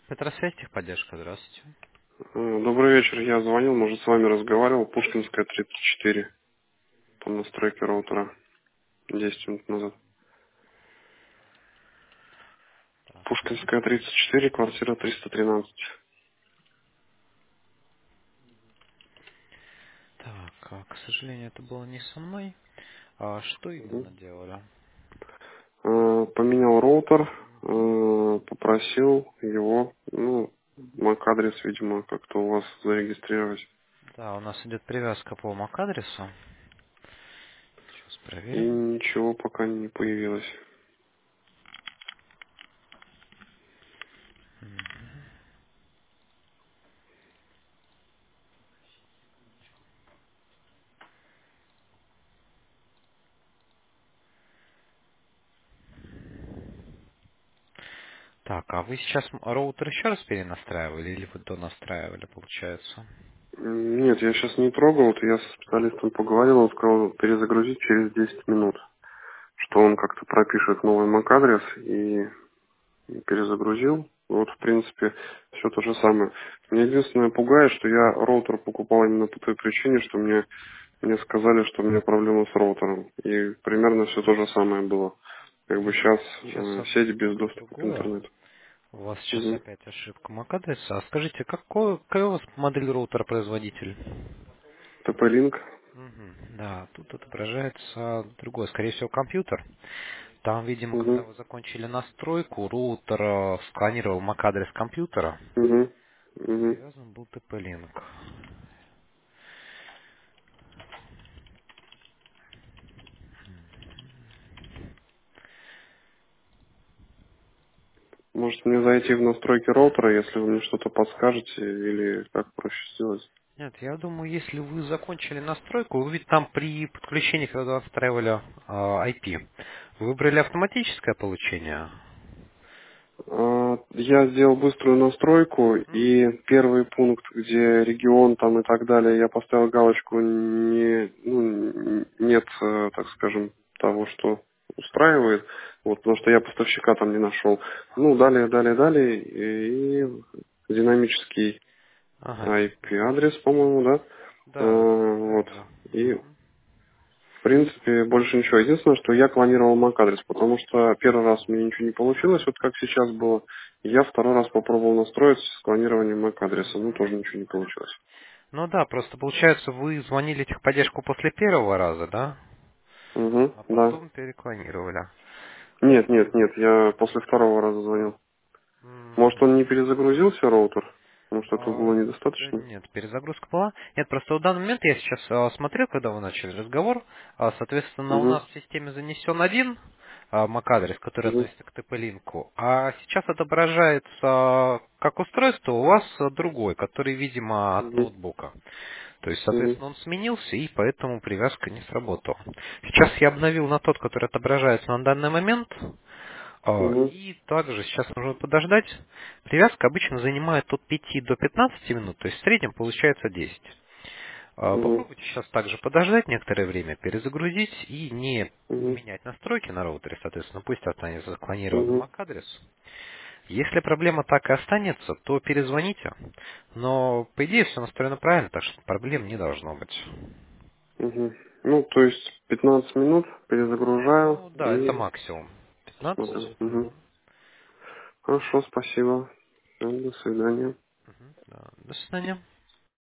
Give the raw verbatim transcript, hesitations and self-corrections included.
Петросвязь, техподдержка, здравствуйте. Э, Добрый вечер. Я звонил, может, с вами разговаривал. Пушкинская, тридцать четыре. По настройке роутера. десять минут назад. Так, скажите. Пушкинская, тридцать четыре, квартира триста тринадцать. Так, а, к сожалению, это было не со мной. А что Мгм. именно делали? Э, Поменял роутер. э, Попросил его, ну, MAC-адрес, видимо, как-то у вас зарегистрировать. Да, у нас идет привязка по MAC-адресу. Сейчас И проверим. ничего пока не появилось. Так, а вы сейчас м- роутер еще раз перенастраивали или вы донастраивали, получается? М, Нет, я сейчас не трогал. Вот я со специалистом поговорил, он сказал перезагрузить через десять минут. Что он как-то пропишет новый MAC-адрес и перезагрузил. Вот, в принципе, все то же самое. Меня единственное пугает, что я роутер покупал именно по той причине, что мне, мне сказали, что у меня проблемы с роутером. И примерно все то же самое было. Как бы Нет, сейчас сейчас э, сеть без одно доступа к другое. интернету. У вас сейчас Угу. опять ошибка MAC-адреса. А скажите, какой, какой у вас модель роутера производитель? тэ пэ-линк. Мгм. Да, тут отображается другой, скорее всего, компьютер. Там, видимо, когда Угу. вы закончили настройку, роутер э, сканировал MAC-адрес компьютера. Угу. Угу. Привязан был тэ пэ-линк. Может мне зайти в настройки роутера, если вы мне что-то подскажете, или как проще сделать? Нет, я думаю, если вы закончили настройку, вы ведь там при подключении, когда настраивали э, ай пи, вы выбрали автоматическое получение. А, Я сделал быструю настройку, Мгм. и первый пункт, где регион там и так далее, я поставил галочку не, ну, нет, э, так скажем, того, что устраивает, вот, потому что я поставщика там не нашел. Ну, далее, далее, далее, и, и динамический Ага. ай пи-адрес, по-моему, да, Да, Э, вот, правильно. и Мгм. в принципе, больше ничего. Единственное, что я клонировал MAC-адрес, потому что первый раз у меня ничего не получилось, вот как сейчас было. И я второй раз попробовал настроить с клонированием MAC-адреса, ну, Мгм. тоже ничего не получилось. Ну да, просто получается, вы звонили техподдержку после первого раза, да? Угу, А да. потом переклонировали. Нет, нет, нет, я после второго раза звонил. Может, М, он не перезагрузился, роутер? Может, этого а, было да недостаточно? нет, перезагрузка была. Нет, просто в данный момент я сейчас а, смотрел, когда вы начали разговор, а, соответственно, у Угу, нас в системе занесен один а, MAC-адрес, который угу, относится к тэ пэ-линку, а сейчас отображается как устройство у вас а, другой, который, видимо, от угу, ноутбука. То есть, угу, соответственно, он сменился, и поэтому привязка не сработала. Сейчас я обновил на тот, который отображается на данный момент. А, угу, И также сейчас нужно подождать. Привязка обычно занимает от пяти до пятнадцати минут, то есть в среднем получается десять. А, угу, Попробуйте сейчас также подождать некоторое время, перезагрузить и не угу, менять настройки на роутере, соответственно, пусть останется заклонированный угу, MAC-адрес. Если проблема так и останется, то перезвоните. Но, по идее, все настроено правильно, так что проблем не должно быть. угу. Ну, то есть пятнадцать минут перезагружаю Ну да, это и максимум. смотрю. пятнадцать. Угу. Мгм. Хорошо, спасибо. Всё, до свидания. Мгм. Да. До свидания.